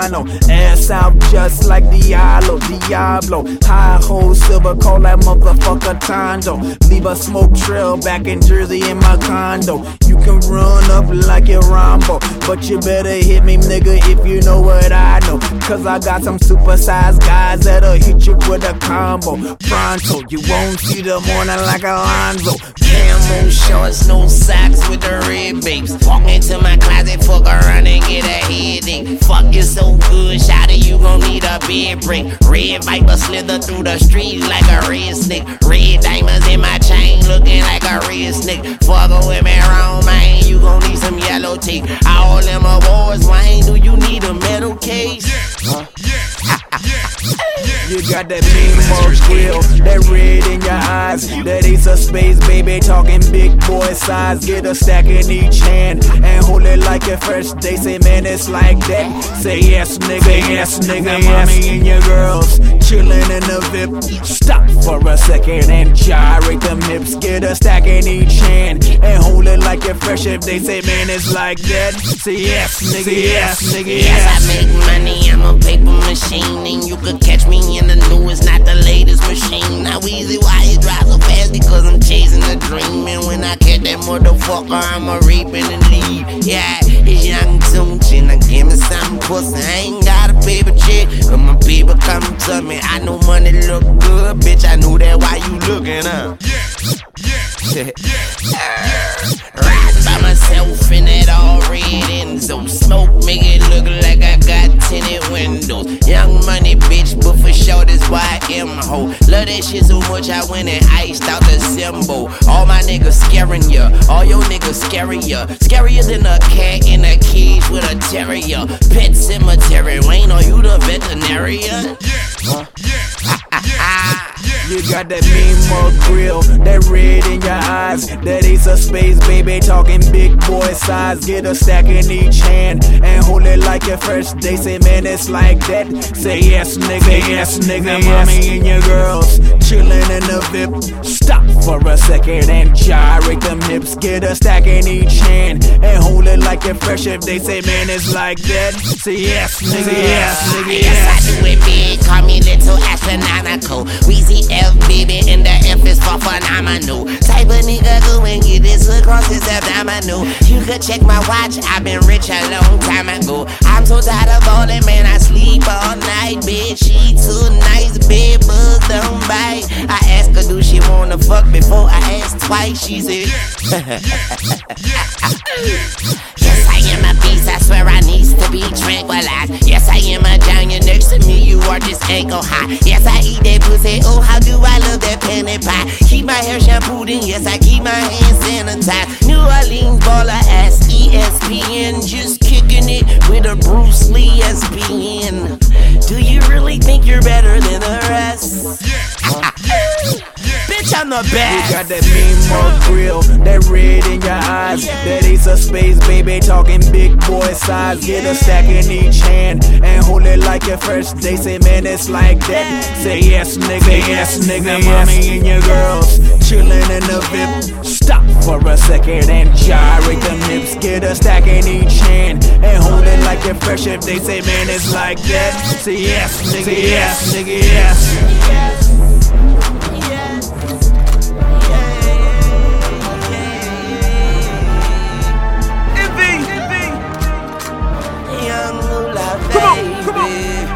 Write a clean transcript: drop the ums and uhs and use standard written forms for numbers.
Milano. Ass out just like Diablo. High hole silver, call that motherfucker Tondo. Leave a smoke trail back in Jersey in my condo. You can run up like a Rambo, but you better hit me, nigga, if you know what I know. Cause I got some supersized guys that'll hit you with a combo. Pronto, you won't see the morning like Alonzo. Camo shorts, no socks with the red babes. Walk into my closet, fuck around and get a headache. Fuck you so good, shawty, you gon' need a bed break. Red Viper slither through the streets like a red snake. Red diamonds in my chain, looking like a red snake. Fuck with me wrong, man, you gon' need some yellow tape. All them awards, Wayne, do you need a metal case? You got that mean mug grill, that red in your eyes, that Ace of Spades, baby, talking big boy size. Get a stack in each hand and hold it like your first day. Say, man, it's like that. Say yes, nigga, yes, nigga, yes. Mommy and your girls chillin' in the VIP. Stop for a second and gyrate them hips. Get a stack in each hand and hold it like you're fresh. If they say, man, it's like that. Say yes, nigga, yes, nigga, yes. Yes, I make money, I'm a paper machine, and you could catch me in the newest, not the latest machine. Now easy, why you drive so fast? Because I'm chasing a dream, and when I catch that motherfucker, I'ma reap and leave. Yeah, it's Young Tunechi, now give me some pussy. I ain't got a paper check, but my people come to me. I know money look good, bitch, I knew that why you looking up. Riding by myself in that all red Enzo. Smoke make it look like I got tinted windows. Young money bitch, but for sure that's why I am a hoe. Love that shit so much I went and iced out the symbol. All my niggas scaring ya, all your niggas scarier. Scarier than a cat in a cage with a terrier. Pet cemetery, Wayne, are you the veterinarian? You got that mean mug grill, that red in your eyes, that Ace of Spades, baby, talking big boy size. Get a stack in each hand and hold it like your first day. Say, man, it's like that. Say yes, nigga, yes, nigga, yes. Mommy and your girls chillin' in the VIP. Stop for a second and gyrate them hips. Get a stack in each hand and hold it like you're fresh. If they say, man, it's like that. Say yes, nigga, yes, nigga, yes. Yes, I do it big, call me little astronomical. Weezy F, baby, and the F is for phenomenal. Type of nigga go and get this across his abdominal. You could check my watch, I've been rich a long time ago. I'm so tired of ballin', man, I sleep all night. Bed sheets too nice, bed bugs don't bite. I ask her, do she wanna fuck before I ask twice? She said, yes, I am a beast, I swear I needs to be tranquilized. Yes, I am a giant, next to me you are just ankle high. Yes, I eat that pussy, oh how do I love that penny pie. Keep my hair shampooed and yes, I keep my hands sanitized. New Orleans baller ass ESPN, just kicking it with a Bruce Lee SPN. Do you really think you're better than the rest? Bitch, I'm the best. You got that mean mug grill, that red in your eyes, that Ace of Spades, baby, talking big boy size. Get a stack in each hand and hold it like your first day. Say, man, it's like that. Say yes, nigga, yes, nigga, yes. Mommy and your girls chillin' in the VIP. Stop for a second and gyrate them hips. Get a stack in each hand and hold it like you're fresh. If they say, man, it's like that. Say yes, nigga, yes, nigga, yes. Young Moolah, baby. Come on.